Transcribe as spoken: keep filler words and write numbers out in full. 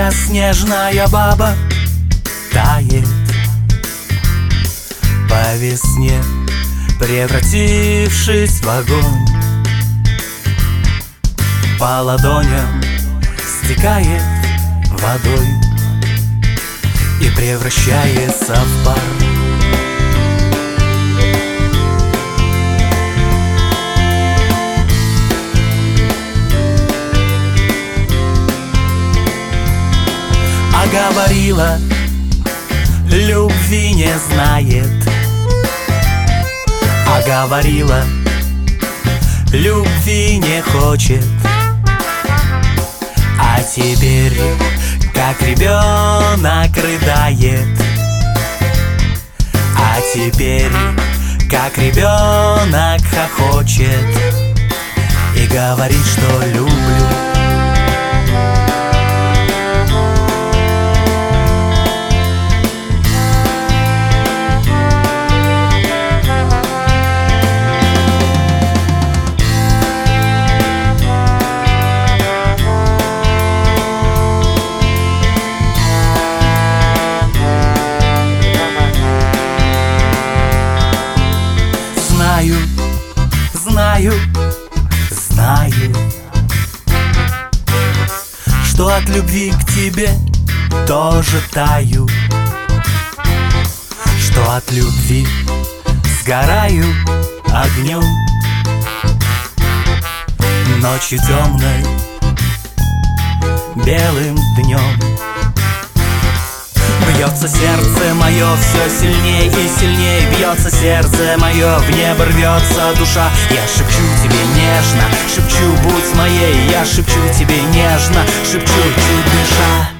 Моя снежная баба тает по весне, превратившись в огонь. По ладоням стекает водой и превращается в пар. А говорила, любви не знает. А говорила, любви не хочет. А теперь, как ребенок, рыдает. А теперь, как ребенок, хохочет и говорит, что люблю. Знаю, знаю, знаю, что от любви к тебе тоже таю, что от любви сгораю огнем ночью темной, белым днем. Бьется сердце мое все сильней и сильней, бьется сердце мое, в небо рвется душа. Я шепчу тебе нежно, шепчу, будь моей. Я шепчу тебе нежно, шепчу, чуть дыша.